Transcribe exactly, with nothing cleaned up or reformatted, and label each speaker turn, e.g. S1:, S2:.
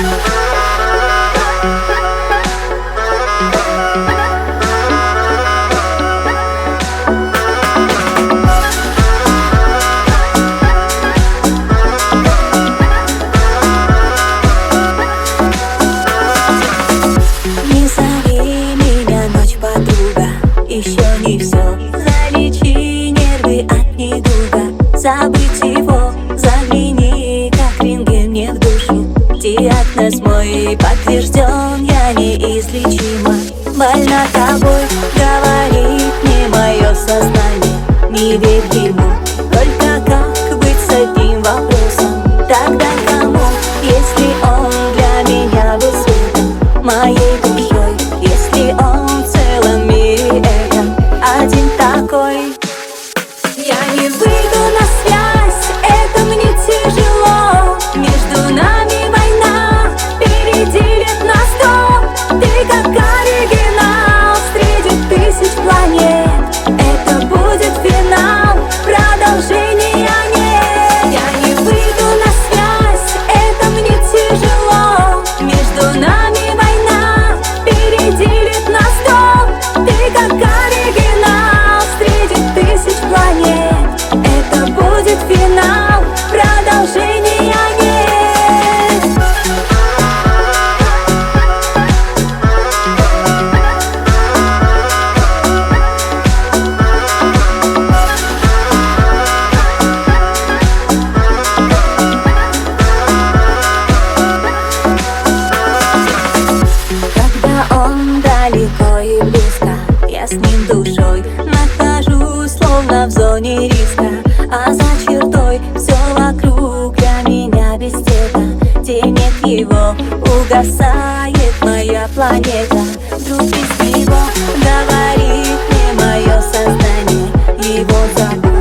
S1: Еще не все, залечи нервы от недуга. Забыть его, загляни, как рентген мне в душу. Диагноз мой подтвержден, я неизлечима. Больна тобой, говорит мне мое сознание. Не верь ему, только как быть с одним вопросом? Тогда кому, если он для меня был светом, моей душой, если он в целом мире один такой? Я не выйду на связь, это мне тяжело. Между нами война переделит нас сто. Ты как оригинал среди тысяч планет. Это будет финал, продолжения нет. Я не выйду на связь, это мне тяжело. Между нами война переделит нас сто. Ты как оригинал среди тысяч планет. Это будет финал, продолжения нет. Когда он далеко и близко, я с ним душой нахожусь, словно в зоне риска. А за чертой все вокруг для меня без цвета. День нет его, угасает моя планета. Вдруг без него говорит мне мое сознание. Его зовут